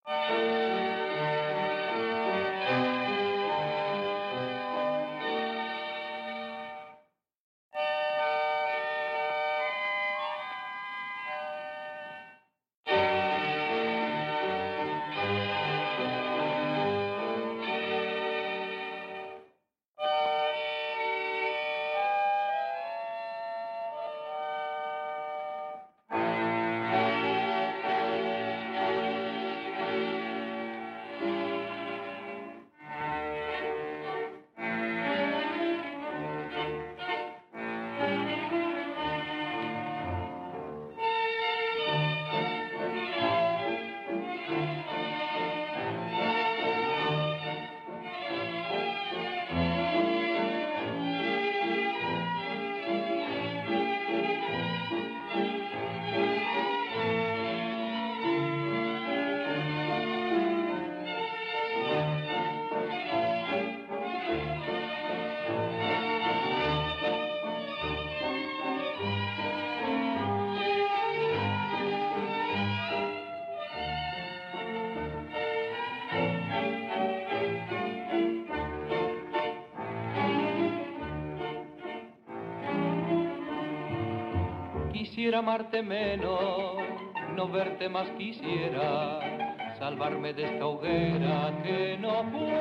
Quisiera amarte menos, no verte más quisiera, salvarme de esta hoguera que no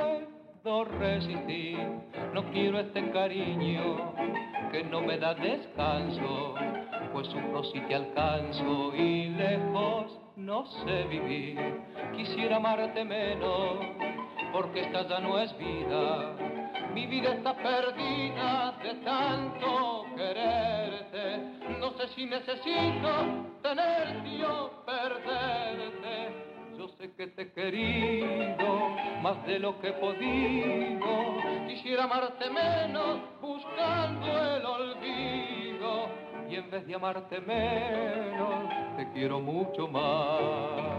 puedo resistir. No quiero este cariño que no me da descanso, pues sufro si te alcanzo y lejos no sé vivir. Quisiera amarte menos, porque esta ya no es vida. Mi vida está perdida de tanto quererte. No sé si necesito tenerte o perderte. Yo sé que te he querido más de lo que he podido. Quisiera amarte menos buscando el olvido. Y en vez de amarte menos, te quiero mucho más.